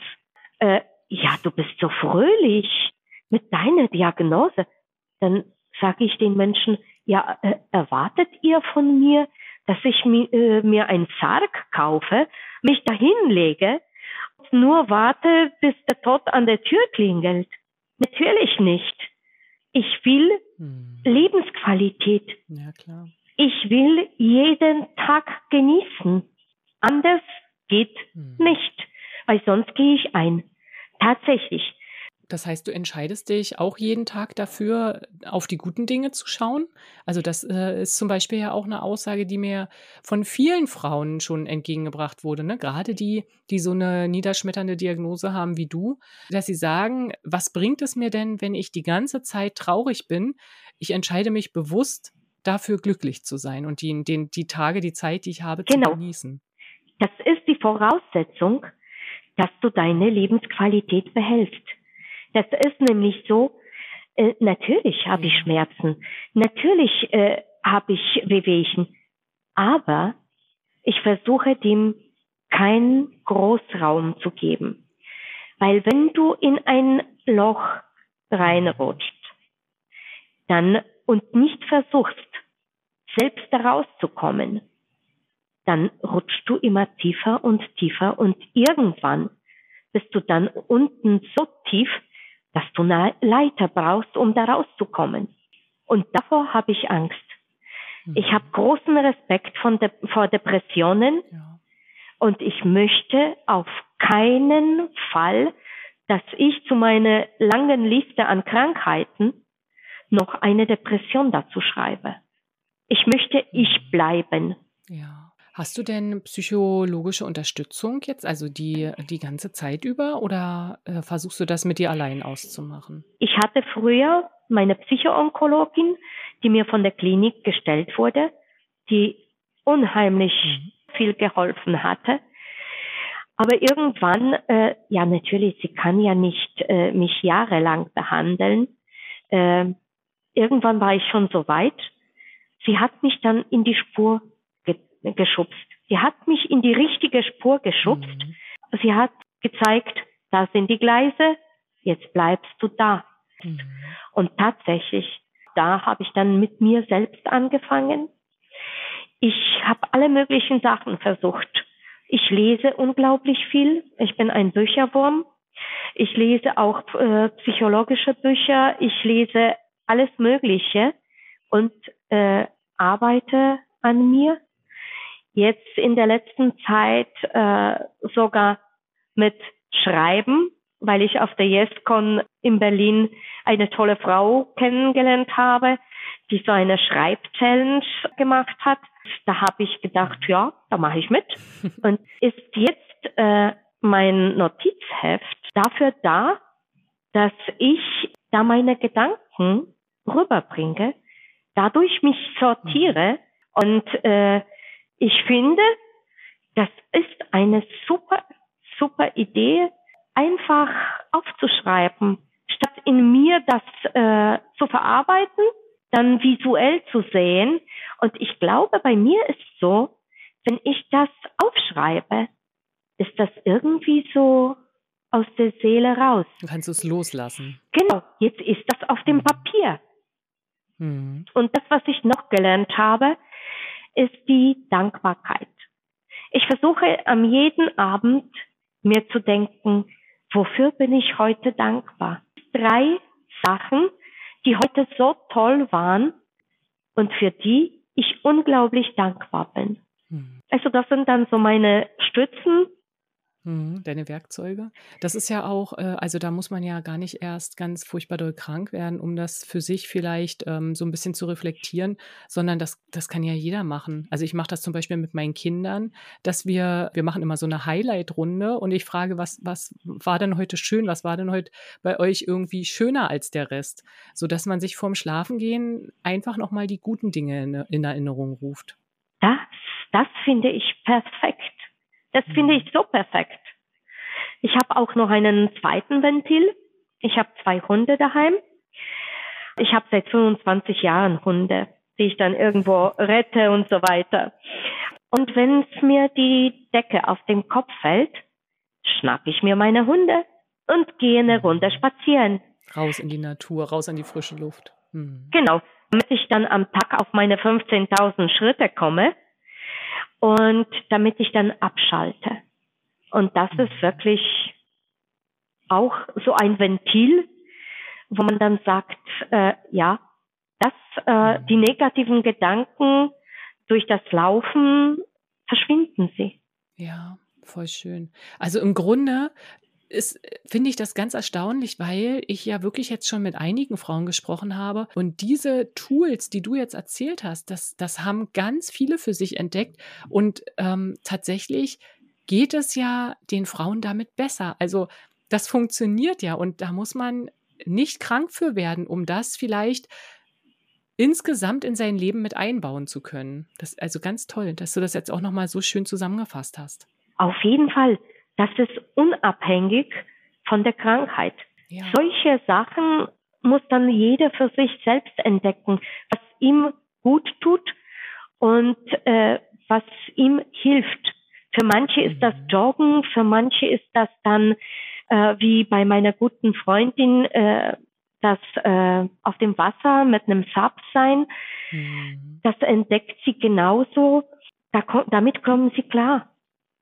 Speaker 2: Ja, du bist so fröhlich mit deiner Diagnose. Dann sage ich den Menschen, ja, erwartet ihr von mir, dass ich mir einen Sarg kaufe, mich dahin lege und nur warte, bis der Tod an der Tür klingelt? Natürlich nicht. Ich will Lebensqualität.
Speaker 1: Ja, klar.
Speaker 2: Ich will jeden Tag genießen. Anders geht nicht, weil sonst gehe ich ein. Tatsächlich.
Speaker 1: Das heißt, du entscheidest dich auch jeden Tag dafür, auf die guten Dinge zu schauen? Also das ist zum Beispiel ja auch eine Aussage, die mir von vielen Frauen schon entgegengebracht wurde, ne? Gerade die so eine niederschmetternde Diagnose haben wie du, dass sie sagen, was bringt es mir denn, wenn ich die ganze Zeit traurig bin? Ich entscheide mich bewusst dafür, glücklich zu sein und die Tage, die Zeit, die ich habe, zu genießen.
Speaker 2: Das ist die Voraussetzung, dass du deine Lebensqualität behältst. Das ist nämlich so, natürlich habe ich Schmerzen, natürlich habe ich Wehwehchen, aber ich versuche dem keinen Großraum zu geben. Weil wenn du in ein Loch reinrutscht, dann und nicht versuchst, selbst da rauszukommen, dann rutschst du immer tiefer und irgendwann bist du dann unten so tief, dass du eine Leiter brauchst, um da rauszukommen. Und davor habe ich Angst. Ich habe großen Respekt vor Depressionen und ich möchte auf keinen Fall, dass ich zu meiner langen Liste an Krankheiten noch eine Depression dazu schreibe. Ich möchte ich bleiben.
Speaker 1: Ja. Hast du denn psychologische Unterstützung jetzt, also die ganze Zeit über, oder versuchst du das mit dir allein auszumachen?
Speaker 2: Ich hatte früher meine Psychoonkologin, die mir von der Klinik gestellt wurde, die unheimlich viel geholfen hatte. Aber irgendwann, ja natürlich, sie kann ja nicht mich jahrelang behandeln. Irgendwann war ich schon so weit. Sie hat mich dann in die Spur geschubst. Sie hat mich in die richtige Spur geschubst. Sie hat gezeigt, da sind die Gleise, jetzt bleibst du da. Und tatsächlich, da habe ich dann mit mir selbst angefangen. Ich habe alle möglichen Sachen versucht. Ich lese unglaublich viel. Ich bin ein Bücherwurm. Ich lese auch psychologische Bücher. Ich lese alles Mögliche und arbeite an mir. Jetzt in der letzten Zeit sogar mit Schreiben, weil ich auf der YesCon in Berlin eine tolle Frau kennengelernt habe, die so eine Schreibchallenge gemacht hat. Da habe ich gedacht, ja, da mache ich mit. Und ist jetzt mein Notizheft dafür da, dass ich da meine Gedanken rüberbringe, dadurch mich sortiere. Und ich finde, das ist eine super Idee, einfach aufzuschreiben, statt in mir das zu verarbeiten, dann visuell zu sehen. Und ich glaube, bei mir ist so, wenn ich das aufschreibe, ist das irgendwie so aus der Seele raus.
Speaker 1: Du kannst es loslassen.
Speaker 2: Genau, jetzt ist das auf dem Papier.
Speaker 1: Mhm.
Speaker 2: Und das, was ich noch gelernt habe, ist die Dankbarkeit. Ich versuche am jeden Abend mir zu denken, wofür bin ich heute dankbar? 3 Sachen, die heute so toll waren und für die ich unglaublich dankbar bin. Also das sind dann so meine Stützen.
Speaker 1: Deine Werkzeuge. Das ist ja auch, also da muss man ja gar nicht erst ganz furchtbar doll krank werden, um das für sich vielleicht so ein bisschen zu reflektieren, sondern das kann ja jeder machen. Also ich mache das zum Beispiel mit meinen Kindern, dass wir machen immer so eine Highlight-Runde und ich frage, was war denn heute schön, was war denn heute bei euch irgendwie schöner als der Rest, sodass man sich vorm Schlafengehen einfach nochmal die guten Dinge in Erinnerung ruft.
Speaker 2: Das finde ich perfekt. Das finde ich so perfekt. Ich habe auch noch einen zweiten Ventil. Ich habe 2 Hunde daheim. Ich habe seit 25 Jahren Hunde, die ich dann irgendwo rette und so weiter. Und wenn es mir die Decke auf den Kopf fällt, schnapp ich mir meine Hunde und gehe eine Runde spazieren.
Speaker 1: Raus in die Natur, raus an die frische Luft.
Speaker 2: Genau, damit ich dann am Tag auf meine 15.000 Schritte komme. Und damit ich dann abschalte. Und das ist wirklich auch so ein Ventil, wo man dann sagt, die negativen Gedanken durch das Laufen verschwinden sie.
Speaker 1: Ja, voll schön. Also im Grunde finde ich das ganz erstaunlich, weil ich ja wirklich jetzt schon mit einigen Frauen gesprochen habe und diese Tools, die du jetzt erzählt hast, das haben ganz viele für sich entdeckt und tatsächlich geht es ja den Frauen damit besser. Also das funktioniert ja und da muss man nicht krank für werden, um das vielleicht insgesamt in sein Leben mit einbauen zu können. Das ist also ganz toll, dass du das jetzt auch nochmal so schön zusammengefasst hast.
Speaker 2: Auf jeden Fall. Das ist unabhängig von der Krankheit. Ja. Solche Sachen muss dann jeder für sich selbst entdecken, was ihm gut tut und was ihm hilft. Für manche ist das Joggen, für manche ist das dann wie bei meiner guten Freundin das auf dem Wasser mit einem Sub sein. Das entdeckt sie genauso. Damit kommen sie klar.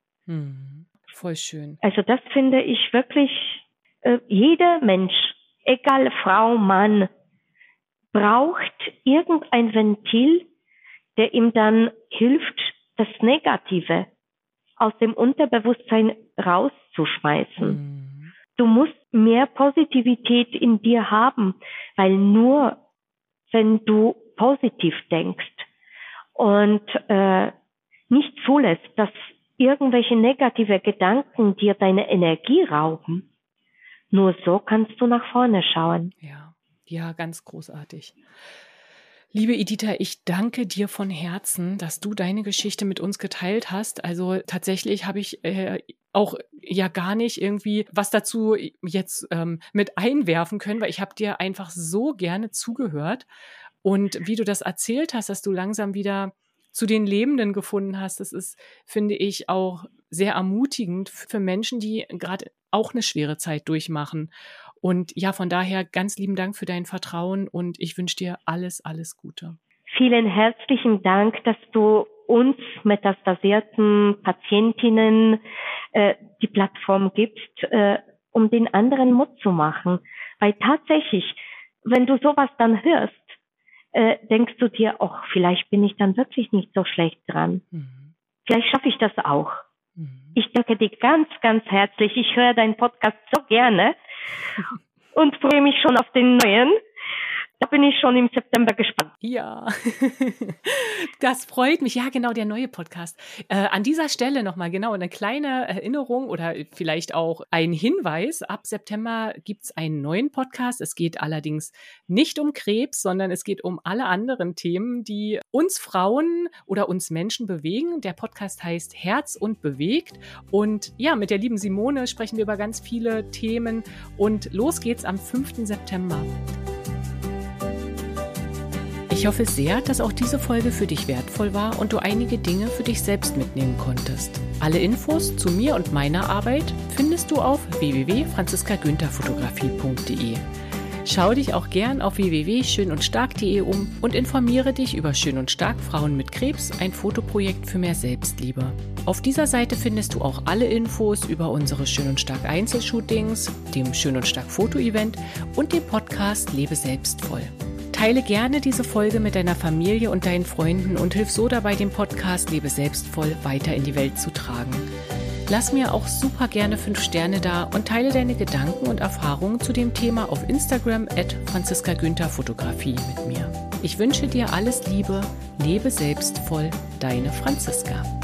Speaker 1: Voll schön.
Speaker 2: Also das finde ich wirklich, jeder Mensch, egal Frau, Mann, braucht irgendein Ventil, der ihm dann hilft, das Negative aus dem Unterbewusstsein rauszuschmeißen. Du musst mehr Positivität in dir haben, weil nur wenn du positiv denkst und nicht zulässt, dass irgendwelche negative Gedanken dir deine Energie rauben, nur so kannst du nach vorne schauen.
Speaker 1: Ja, ganz großartig. Liebe Editha, ich danke dir von Herzen, dass du deine Geschichte mit uns geteilt hast. Also tatsächlich habe ich auch ja gar nicht irgendwie was dazu jetzt mit einwerfen können, weil ich habe dir einfach so gerne zugehört. Und wie du das erzählt hast, dass du langsam wieder zu den Lebenden gefunden hast, das ist, finde ich, auch sehr ermutigend für Menschen, die gerade auch eine schwere Zeit durchmachen. Und ja, von daher ganz lieben Dank für dein Vertrauen und ich wünsche dir alles, alles Gute.
Speaker 2: Vielen herzlichen Dank, dass du uns metastasierten Patientinnen die Plattform gibst, um den anderen Mut zu machen. Weil tatsächlich, wenn du sowas dann hörst, denkst du dir, ach, vielleicht bin ich dann wirklich nicht so schlecht dran. Vielleicht schaffe ich das auch. Ich danke dir ganz, ganz herzlich. Ich höre deinen Podcast so gerne und freue mich schon auf den neuen. Da bin ich schon im September gespannt.
Speaker 1: Ja, das freut mich. Ja, genau, der neue Podcast. An dieser Stelle nochmal genau eine kleine Erinnerung oder vielleicht auch ein Hinweis. Ab September gibt's einen neuen Podcast. Es geht allerdings nicht um Krebs, sondern es geht um alle anderen Themen, die uns Frauen oder uns Menschen bewegen. Der Podcast heißt Herz und bewegt. Und ja, mit der lieben Simone sprechen wir über ganz viele Themen. Und los geht's am 5. September. Ich hoffe sehr, dass auch diese Folge für dich wertvoll war und du einige Dinge für dich selbst mitnehmen konntest. Alle Infos zu mir und meiner Arbeit findest du auf www.franziskagüntherfotografie.de. Schau dich auch gern auf www.schönundstark.de um und informiere dich über Schön und Stark Frauen mit Krebs, ein Fotoprojekt für mehr Selbstliebe. Auf dieser Seite findest du auch alle Infos über unsere Schön und Stark Einzelshootings, dem Schön und Stark Foto-Event und dem Podcast Lebe selbstvoll. Teile gerne diese Folge mit deiner Familie und deinen Freunden und hilf so dabei, den Podcast Lebe selbstvoll weiter in die Welt zu tragen. Lass mir auch super gerne 5 Sterne da und teile deine Gedanken und Erfahrungen zu dem Thema auf Instagram @franziskagüntherfotografie mit mir. Ich wünsche dir alles Liebe, lebe selbstvoll, deine Franziska.